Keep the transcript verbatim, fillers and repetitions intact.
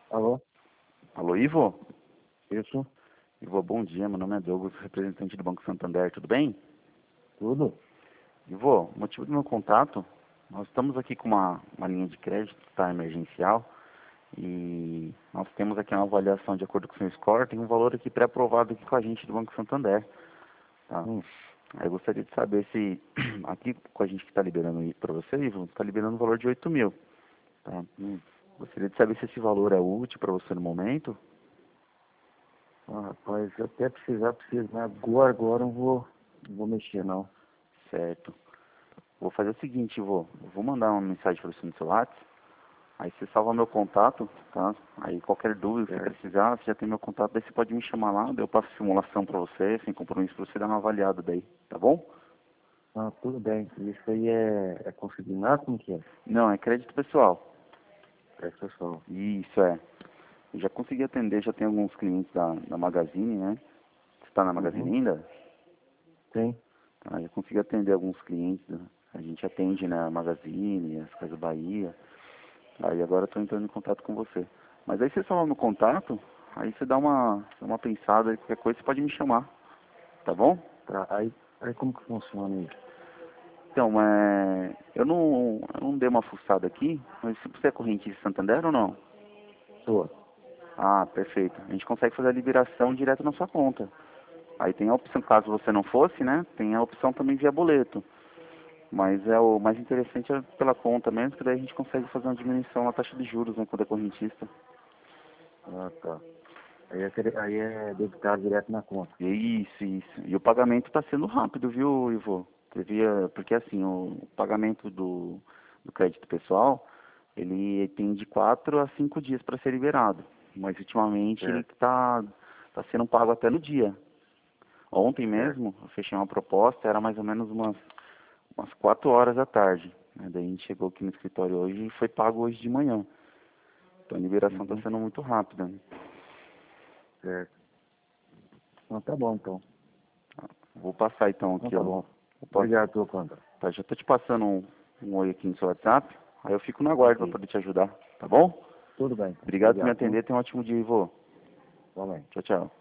Alô? Alô, Ivo? Isso? Ivo, bom dia. Meu nome é Douglas, representante do Banco Santander. Tudo bem? Tudo? Ivo, o motivo do meu contato, nós estamos aqui com uma, uma linha de crédito que está emergencial e nós temos aqui uma avaliação de acordo com o seu score, tem um valor aqui pré-aprovado aqui com a gente do Banco Santander. Tá? Hum. Aí eu gostaria de saber se aqui com a gente que está liberando para você, Ivo, está liberando um valor de oito mil. Tá? Hum. Gostaria de saber se esse valor é útil para você no momento. Ah, rapaz, se eu até precisar, precisar. Agora, agora eu não vou, não vou mexer, não. Certo. Vou fazer o seguinte, vou, eu vou mandar uma mensagem para você no seu WhatsApp, aí você salva meu contato, tá? Aí qualquer dúvida que você Certo. precisar, você já tem meu contato, daí você pode me chamar lá, daí eu passo simulação para você, sem compromisso, para você dar uma avaliada daí, tá bom? Ah, tudo bem. Isso aí é, é consignado? Como que é? Não, é crédito pessoal. É, pessoal. Isso é. Eu já consegui atender, já tem alguns clientes da, da Magazine, né? Você está na Magazine Uhum. ainda? Tem? Tá, já consegui atender alguns clientes, né? A gente atende na Magazine, as Casas Bahia. Aí agora eu tô entrando em contato com você. Mas aí você salva meu contato, aí você dá uma, dá uma pensada, aí qualquer coisa você pode me chamar, tá bom? Tá. Aí, aí como que funciona isso? Então, é, eu não, eu não dei uma fuçada aqui, mas você é correntista de Santander ou não? Sua. Ah, perfeito. A gente consegue fazer a liberação direto na sua conta. Aí tem a opção, caso você não fosse, né? Tem a opção também via boleto. Mas é o mais interessante é pela conta mesmo, que daí a gente consegue fazer uma diminuição na taxa de juros, né, quando é correntista. Ah, tá. Aí é, cre- aí é debitado direto na conta. Isso, isso. E o pagamento está sendo rápido, viu, Ivo? Teve, eh, porque assim, o pagamento do, do crédito pessoal, ele tem de quatro a cinco dias para ser liberado. Mas ultimamente ele Certo. está tá sendo pago até no dia. Ontem Certo. mesmo, eu fechei uma proposta, era mais ou menos umas, umas quatro horas da tarde. Né? Daí a gente chegou aqui no escritório hoje e foi pago hoje de manhã. Então a liberação está Uhum. sendo muito rápida. Né? Certo. Então tá bom, então. Vou passar então Então aqui, tá ó. bom. Vou passar. Obrigado pelo contato. Tá, já tô te passando um, um oi aqui no seu WhatsApp. Aí eu fico no aguardo para Ok. poder te ajudar, tá bom? Tudo bem, então. Obrigado por me Obrigado, viu? atender. Tenha um ótimo dia, Ivo. Tá bem. Tchau, tchau.